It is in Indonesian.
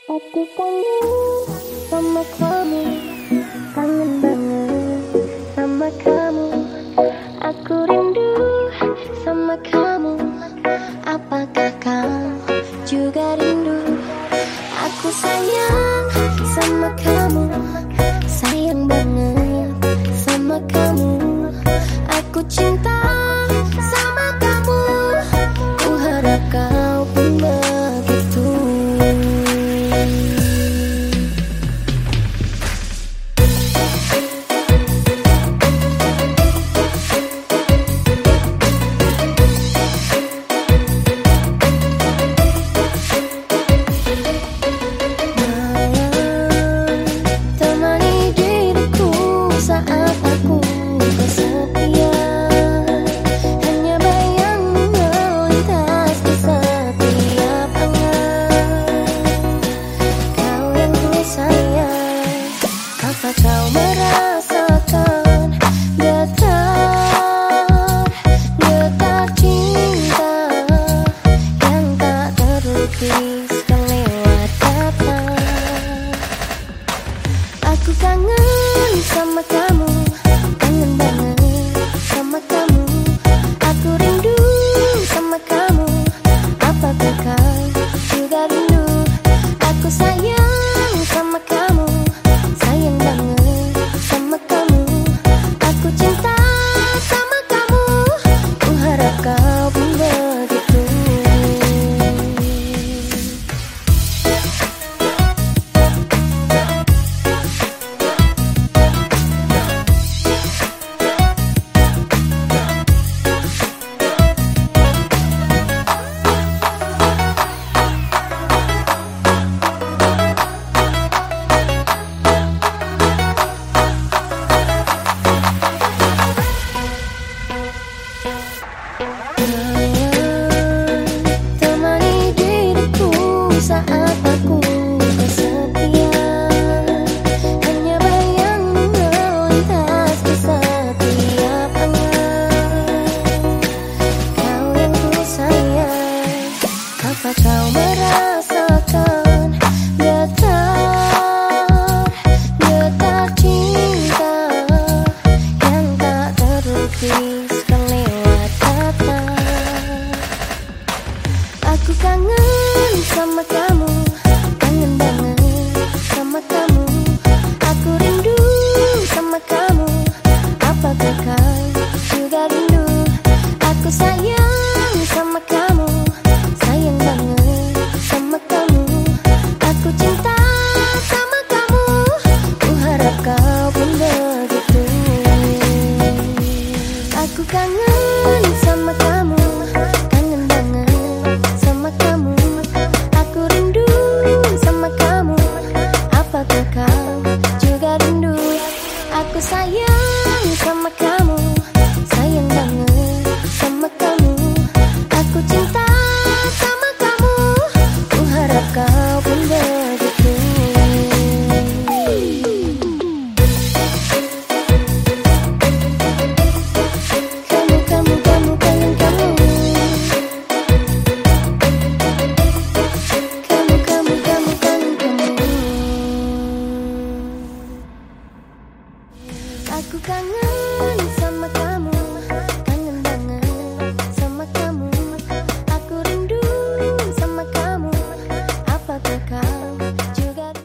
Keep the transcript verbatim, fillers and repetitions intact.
Aku kangen sama kamu, kangen banget sama kamu. Aku rindu sama kamu. Apakah kau juga rindu? Aku sayang sama kamu, sayang banget sama kamu. Aku cinta sama kamu. Ku harap kau pun begitu. Apa kau merasakan getar, getar cinta yang tak terlukis?